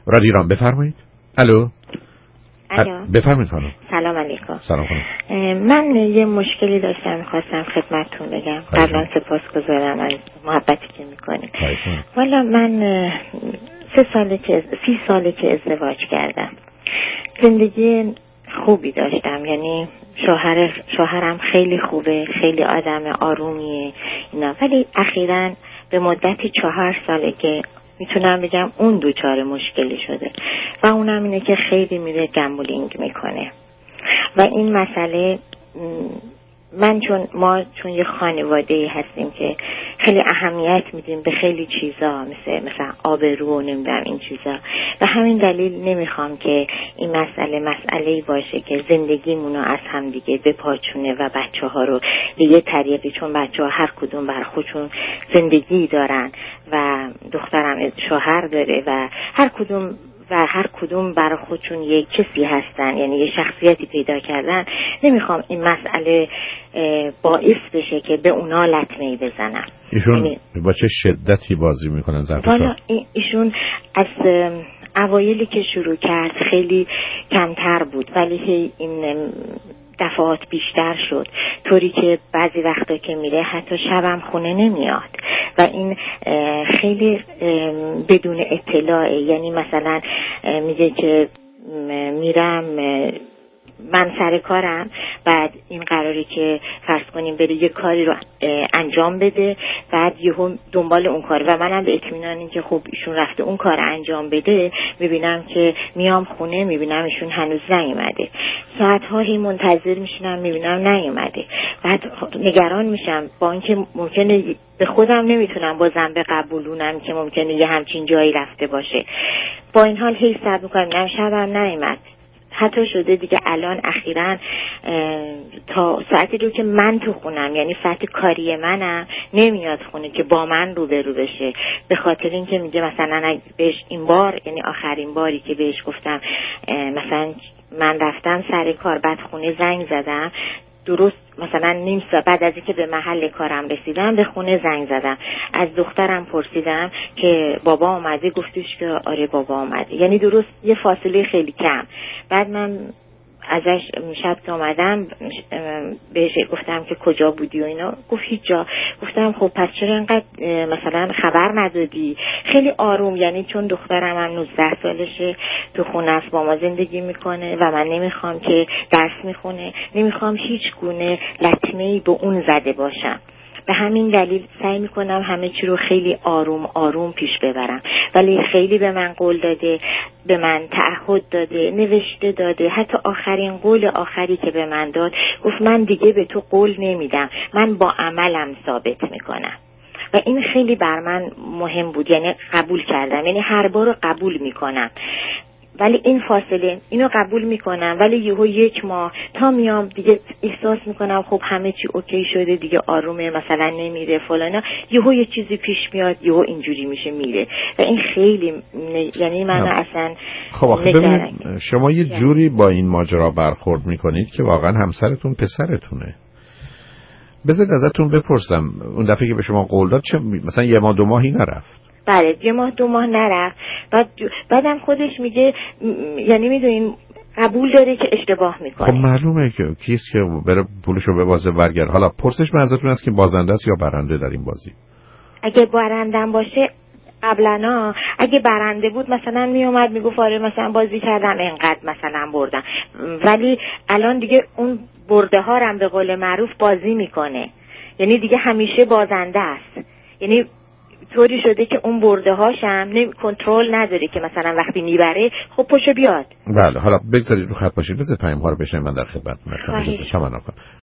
رادیو ایران بفرمایید. الو. بفرمایید خانم. سلام علیکم. سلام خانم. من یه مشکلی داشتم می‌خواستم خدمتتون بگم. قبلا سپاسگزارم از محبتی که می‌کنید. والا من 30 ساله که ازدواج کردم. زندگی خوبی داشتم، یعنی شوهرم خیلی خوبه، خیلی آدم آرومیه اینا، ولی اخیراً به مدت 4 ساله که میتونم بگم اون دوچار مشکلی شده و اونم اینه که خیلی میره گمبلینگ میکنه و این مسئله ما چون یه خانواده‌ای هستیم که خیلی اهمیت میدیم به خیلی چیزا، مثلا آبرو و نمیدونم این چیزا، و همین دلیل نمیخوام که این مسئله‌ای باشه که زندگیمونو از هم دیگه بپاچونه و بچه‌ها رو به یه طریقی، چون بچه‌ها هر کدوم بر خودشون زندگی دارن و دخترم شوهر داره و هر کدوم برای خودشون یک کسی هستن، یعنی یه شخصیتی پیدا کردن. نمیخوام این مسئله باعث بشه که به اونا لطمه‌ای بزنن. ایشون با چه شدتی بازی میکنن والا ایشون از اوایلی که شروع کرد خیلی کمتر بود، ولی این دفعات بیشتر شد، طوری که بعضی وقتا که میره حتی شبم خونه نمیاد و این خیلی بدون اطلاعه. یعنی مثلا میگه که میرم من سر کارم، بعد این قراره که فرض کنیم بره یه کاری رو انجام بده، بعد یهو دنبال اون کار و منم به اطمینان این که خب ایشون رفته اون کار انجام بده، میبینم که میام خونه میبینم ایشون هنوز نیومده، ساعت‌ها هی منتظر میشینم میبینم نیومده، بعد نگران میشم با اینکه ممکنه به خودم نمیتونم بازم بقبولونم که ممکنه یه همچین جایی رفته باشه. با این حال هی صبر میکنم شبم نیومد. حتی شده دیگه الان اخیراً تا ساعتی رو که من تو خونم، یعنی ساعت کاری منم، نمیاد خونه که با من روبرو بشه، به خاطر اینکه میگه مثلا بهش این بار، یعنی آخرین باری که بهش گفتم مثلا من رفتم سر کار، بعد خونه زنگ زدم، درست مثلا نیم ساعت بعد از اینکه به محل کارم رسیدم به خونه زنگ زدم، از دخترم پرسیدم که بابا اومده، گفتش که آره بابا اومده، یعنی درست یه فاصله خیلی کم. بعد من ازش شب که اومدم بهش گفتم که کجا بودی و اینا، گفت هیچ جا. گفتم خب پس چرا اینقدر مثلا خبر ندادی؟ خیلی آروم، یعنی چون دخترم هم 19 سالشه تو خونه است با ما زندگی میکنه و من نمیخوام که درس میخونه، نمیخوام هیچ گونه لطمه‌ای به اون زده باشم، به همین دلیل سعی میکنم همه چی رو خیلی آروم آروم پیش ببرم. ولی خیلی به من قول داده، به من تعهد داده، نوشته داده، حتی آخرین قول آخری که به من داد گفت من دیگه به تو قول نمیدم، من با عملم ثابت میکنم. و این خیلی بر من مهم بود، یعنی قبول کردم، یعنی هر بار قبول میکنم، ولی این فاصله اینو قبول میکنم، ولی یهو 1 ماه تا میام دیگه احساس میکنم خب همه چی اوکی شده دیگه، آرومه، مثلا نمیره فلانا، یهو یه چیزی پیش میاد، یهو اینجوری میشه میره و این خیلی یعنی منو اصلا. خب آخه ببینید شما یه جوری با این ماجرا برخورد میکنید که واقعا همسرتون پسرتونه. بذارید ازتون بپرسم، اون دفعه که به شما قول داد چه مثلا 1 ماه 2 ماهی نرفت؟ بله 1 ماه 2 ماه نرفت. بعدم خودش میگه، یعنی میدونین قبول داره که اشتباه میکنه. خب معلومه که کیست که بره پولشو ببازه برگرد. حالا پرسش من ازتون است که بازنده است یا برنده در این بازی؟ اگه برندم باشه قبلا، اگه برنده بود مثلا میومد میگفت آره مثلا بازی کردم اینقدر مثلا بردم، ولی الان دیگه اون برده ها رو به قول معروف بازی میکنه، یعنی دیگه همیشه بازنده است، یعنی طوری شده که اون برده هاشم کنترل نداره که مثلا وقتی میبره خب پشو بیاد. بله حالا بگذارید رو خط باشید، بذارید پیام ها رو بشنویم، من در خدمتتون هستم.